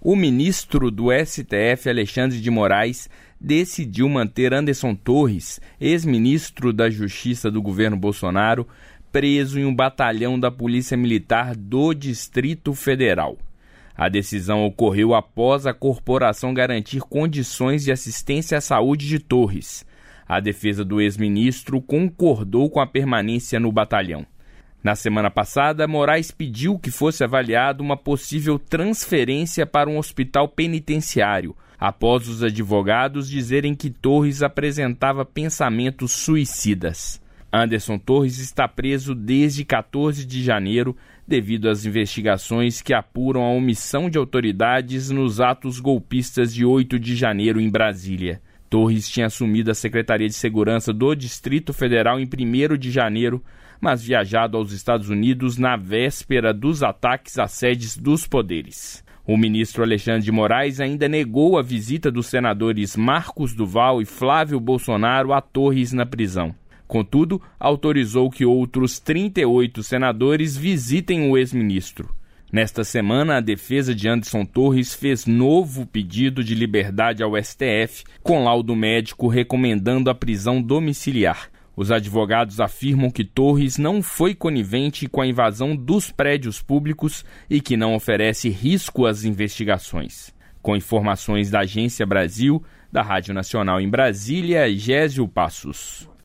O ministro do STF, Alexandre de Moraes, decidiu manter Anderson Torres, ex-ministro da Justiça do governo Bolsonaro, preso em um batalhão da Polícia Militar do Distrito Federal. A decisão ocorreu após a corporação garantir condições de assistência à saúde de Torres. A defesa do ex-ministro concordou com a permanência no batalhão. Na semana passada, Moraes pediu que fosse avaliada uma possível transferência para um hospital penitenciário, após os advogados dizerem que Torres apresentava pensamentos suicidas. Anderson Torres está preso desde 14 de janeiro devido às investigações que apuram a omissão de autoridades nos atos golpistas de 8 de janeiro em Brasília. Torres tinha assumido a Secretaria de Segurança do Distrito Federal em 1º de janeiro, mas viajado aos Estados Unidos na véspera dos ataques às sedes dos poderes. O ministro Alexandre de Moraes ainda negou a visita dos senadores Marcos Duval e Flávio Bolsonaro a Torres na prisão. Contudo, autorizou que outros 38 senadores visitem o ex-ministro. Nesta semana, a defesa de Anderson Torres fez novo pedido de liberdade ao STF, com laudo médico recomendando a prisão domiciliar. Os advogados afirmam que Torres não foi conivente com a invasão dos prédios públicos e que não oferece risco às investigações. Com informações da Agência Brasil, da Rádio Nacional em Brasília, Gésio Passos.